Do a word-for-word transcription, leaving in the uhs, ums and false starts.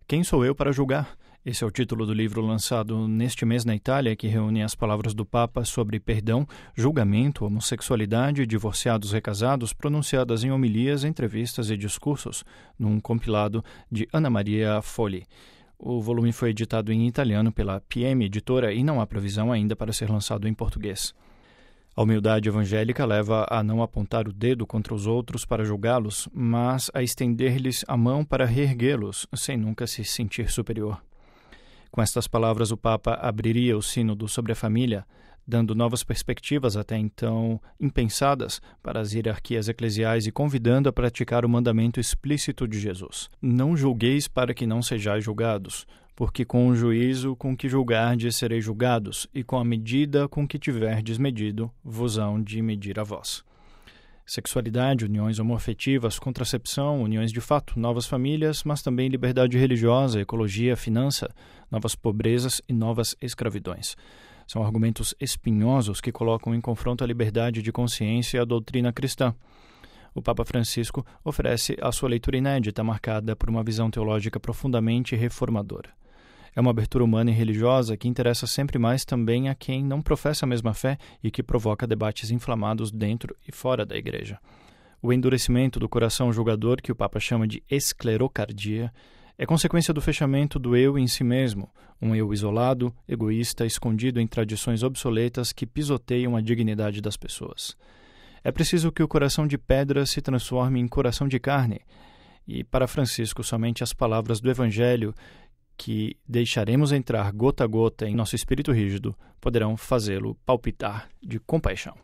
Quem sou eu para julgar? Esse é o título do livro lançado neste mês na Itália, que reúne as palavras do Papa sobre perdão, julgamento, homossexualidade e divorciados recasados pronunciadas em homilias, entrevistas e discursos, num compilado de Ana Maria Folli. O volume foi editado em italiano pela P M Editora e não há previsão ainda para ser lançado em português. A humildade evangélica leva a não apontar o dedo contra os outros para julgá-los, mas a estender-lhes a mão para reerguê-los, sem nunca se sentir superior. Com estas palavras, o Papa abriria o sínodo sobre a família, dando novas perspectivas até então impensadas para as hierarquias eclesiais e convidando a praticar o mandamento explícito de Jesus. Não julgueis para que não sejais julgados, porque com o juízo com que julgardes sereis julgados, e com a medida com que tiverdes medido, vos hão de medir a vós. Sexualidade, uniões homoafetivas, contracepção, uniões de fato, novas famílias, mas também liberdade religiosa, ecologia, finança, novas pobrezas e novas escravidões. São argumentos espinhosos que colocam em confronto a liberdade de consciência e a doutrina cristã. O Papa Francisco oferece a sua leitura inédita, marcada por uma visão teológica profundamente reformadora. É uma abertura humana e religiosa que interessa sempre mais também a quem não professa a mesma fé e que provoca debates inflamados dentro e fora da Igreja. O endurecimento do coração julgador, que o Papa chama de esclerocardia, é consequência do fechamento do eu em si mesmo, um eu isolado, egoísta, escondido em tradições obsoletas que pisoteiam a dignidade das pessoas. É preciso que o coração de pedra se transforme em coração de carne, e para Francisco somente as palavras do Evangelho, que deixaremos entrar gota a gota em nosso espírito rígido, poderão fazê-lo palpitar de compaixão.